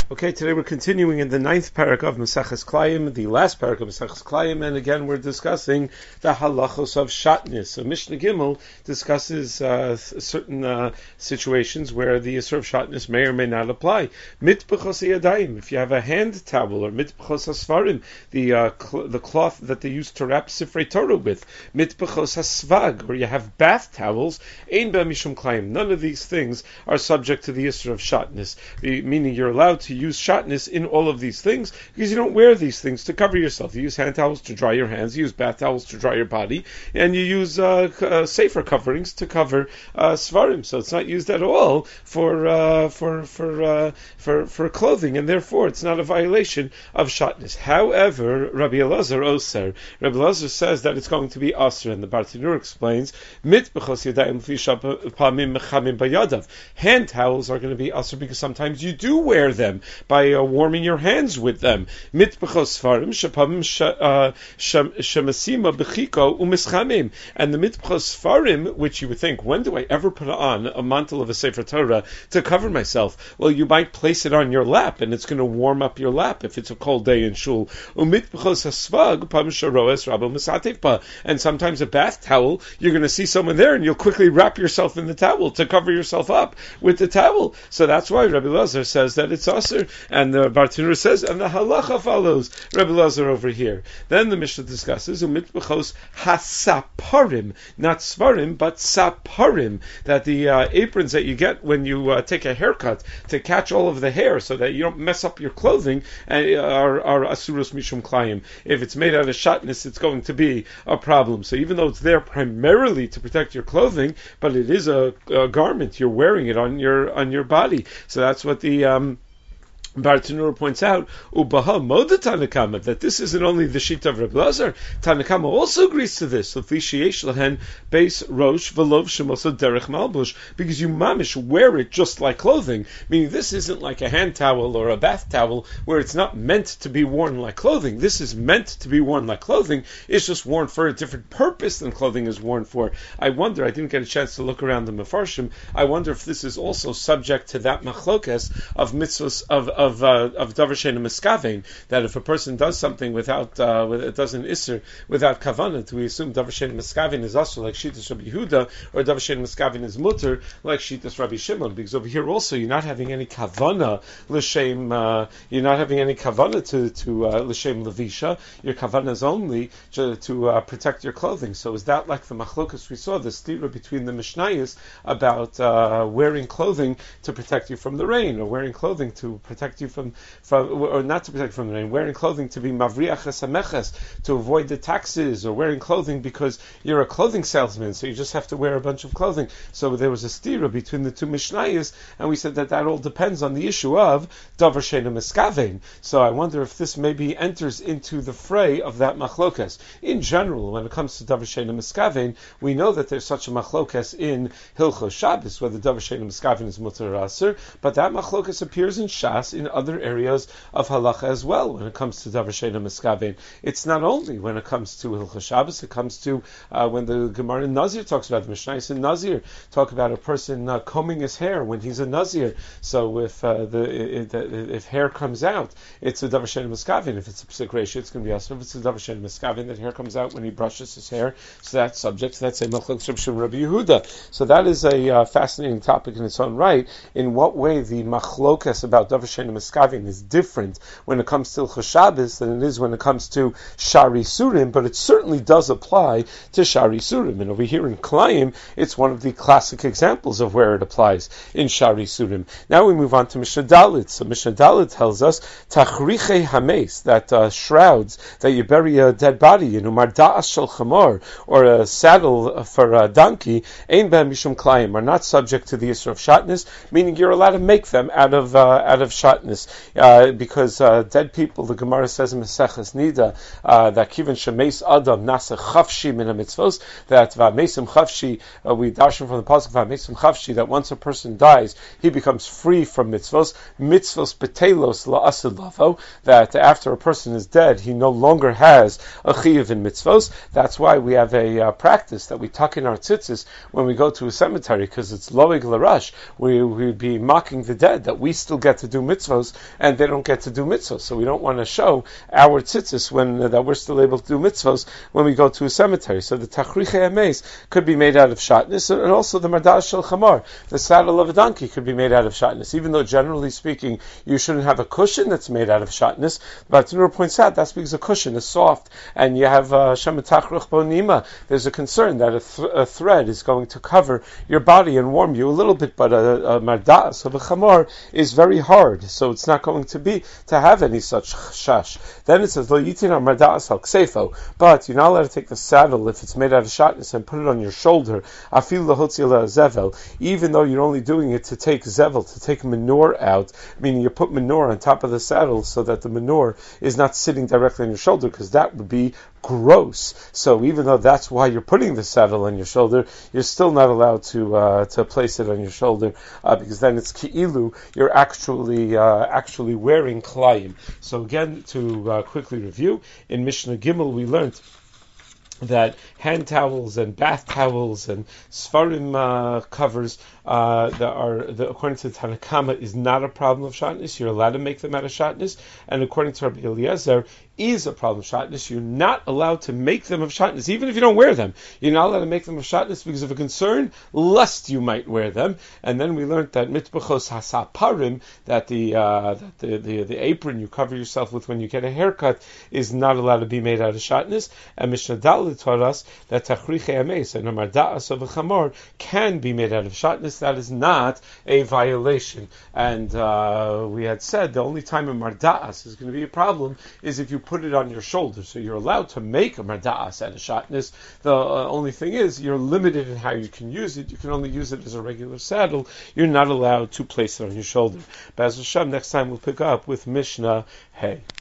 Okay, today we're continuing in the 9th parak of Maseches Klayim, the last parak of Maseches Klayim, and again we're discussing the halachos of shatnis. So Mishnah Gimel discusses certain situations where the Yisur of shatnis may or may not apply. Mitbechos yadayim, if you have a hand towel, or mitbechos hasfarim, the cloth that they use to wrap Sifrei Torah with, mitbechos hasvag, or you have bath towels, ein ba mishum Klayim. None of these things are subject to the Yisur of shatnis, meaning you're allowed to use shatnis in all of these things because you don't wear these things to cover yourself. You use hand towels to dry your hands, you use bath towels to dry your body, and you use safer coverings to cover svarim. So it's not used at all for clothing, and therefore it's not a violation of shatnis. However, Rabbi Elazar Oser, Rabbi Elazar says that it's going to be aser, and the Bartanur explains mitbechos yadayim pamim mechamim bayadav. Hand towels are going to be aser because sometimes you do wear them by warming your hands with them. Mitbechos farim shepamim shemasima bechiko umischamim. And the mitbechos farim, which you would think, when do I ever put on a mantle of a Sefer Torah to cover myself? Well, you might place it on your lap, and it's going to warm up your lap if it's a cold day in shul. Umitbechos hasvag pam sharoes rabba misatifpa. And sometimes a bath towel, you're going to see someone there, and you'll quickly wrap yourself in the towel to cover yourself up with the towel. So that's why Rabbi Elazar says that it's aser, and the Bartanur says, and the halacha follows Rabbi Elazar over here. Then the Mishnah discusses umitbechos hasaparim, not svarim, but saparim, that the aprons that you get when you take a haircut to catch all of the hair so that you don't mess up your clothing are asurus mishum klayim. If it's made out of shatnis, it's going to be a problem. So even though it's there primarily to protect your clothing, but it is a garment, you're wearing it on your body. So that's what the Bartanur points out, Ubaha Moda Tanakama, that this isn't only the sheet of Rabbi Elazar. Tanakama also agrees to this. Base Rosh Velov Shemosa Derech Malbush, because you mamish wear it just like clothing. Meaning this isn't like a hand towel or a bath towel where it's not meant to be worn like clothing. This is meant to be worn like clothing. It's just worn for a different purpose than clothing is worn for. I wonder, I didn't get a chance to look around the Mefarshim, I wonder if this is also subject to that machlokes of mitzvos of davar she'eino miskavein, that if a person does something without it doesn't isser without kavanah, we assume davar she'eino miskavein is also like shittas Rabbi Yehuda, or davar she'eino miskavein is mutter like shittas Rabbi Shimon, because over here also you're not having any kavanah l'shem, you're not having any kavanah to l'shem levisha. Your kavanah is only to protect your clothing. So is that like the machlokas we saw, the stira between the mishnayos about wearing clothing to protect you from the rain, or wearing clothing to protect you from or not to protect from the rain, wearing clothing to be mavriach hasameches, to avoid the taxes, or wearing clothing because you're a clothing salesman, so you just have to wear a bunch of clothing. So there was a stira between the two mishnayos, and we said that all depends on the issue of davar she'eino miskavein. So I wonder if this maybe enters into the fray of that machlokas. In general, when it comes to davar she'eino miskavein, we know that there's such a machlokas in Hilchos Shabbos, whether davar she'eino miskavein is mutar or aser, but that machlokas appears in Shas in other areas of halacha as well. When it comes to davar she'eino miskavein, it's not only when it comes to Hilchos Shabbos, it comes to when the Gemara in Nazir talks about the Mishnayos in Nazir talk about a person combing his hair when he's a Nazir. So if hair comes out, it's a davar she'eino miskavein. If it's a psik ratio, it's going to be asur. If it's a davar she'eino miskavein, that hair comes out when he brushes his hair, so that's subject to that same machlokes of Rabbi Yehuda. So that is a fascinating topic in its own right. In what way the machlokas about davar she'eino miskavein is different when it comes to Hilchos Shabbos than it is when it comes to Shari Surim, but it certainly does apply to Shari Surim. And over here in Klayim, it's one of the classic examples of where it applies in Shari Surim. Now we move on to Mishnah Dalit. So Mishnah Dalit tells us Tachriche Hames, that shrouds that you bury a dead body in, Umar Da'as Shel Chamor, or a saddle for a donkey, Ein B'hem Mishum Klayim, are not subject to the Yisur of Shatnis, meaning you're allowed to make them out of shatnis, because dead people, the Gemara says in Maseches Nida, that kiven shemeis adam nasa chavshi min mitzvos, that v'amesim chavshi, we darshan from the pasuk v'amesim chavshi, that once a person dies, he becomes free from mitzvos betelos la'asid lavo, that after a person is dead, he no longer has a chiyuv in mitzvos. That's why we have a practice that we tuck in our tzitzis when we go to a cemetery, because it's loig l'rash. We would be mocking the dead, that we still get to do mitzvos mitzvos, and they don't get to do mitzvos. So we don't want to show our tzitzis that we're still able to do mitzvos when we go to a cemetery. So the tachrichei ameis could be made out of shatnez, and also the mardas shel chamar, the saddle of a donkey, could be made out of shatnez. Even though generally speaking, you shouldn't have a cushion that's made out of shatnez, but Tanur points out that's because a cushion is soft, and you have shemetachruch bonima. There's a concern that a thread is going to cover your body and warm you a little bit, but a mardas of a chamar is very hard, so it's not going to have any such shash. Then it says, Lo yitin mardas al ksefo, but you're not allowed to take the saddle if it's made out of shatnez and put it on your shoulder, afil lahotzi zevel, even though you're only doing it to take zevel, to take manure out, meaning you put manure on top of the saddle so that the manure is not sitting directly on your shoulder, because that would be gross. So even though that's why you're putting the saddle on your shoulder, you're still not allowed to place it on your shoulder, because then it's ki'ilu, you're actually wearing klayim. So again, to quickly review, in Mishnah Gimel we learned that hand towels and bath towels and svarim covers according to Tanna Kama, is not a problem of shatnez. You're allowed to make them out of shatnez, and according to Rabbi Eliezer, is a problem of shatnez. You're not allowed to make them of shatnez, even if you don't wear them. You're not allowed to make them of shatnez because of a concern lest you might wear them. And then we learned that mitbachos hasaparim, that the apron you cover yourself with when you get a haircut, is not allowed to be made out of shatnez. And Mishnah Dalet taught us that tachrichei ameis and mardas of a chamor can be made out of shatnez. That is not a violation. And we had said the only time a mardas is going to be a problem is if you put it on your shoulder. So you're allowed to make a mardas out of shatnez. The only thing is you're limited in how you can use it. You can only use it as a regular saddle. You're not allowed to place it on your shoulder. B'ez Hashem, next time we'll pick up with Mishnah Hey.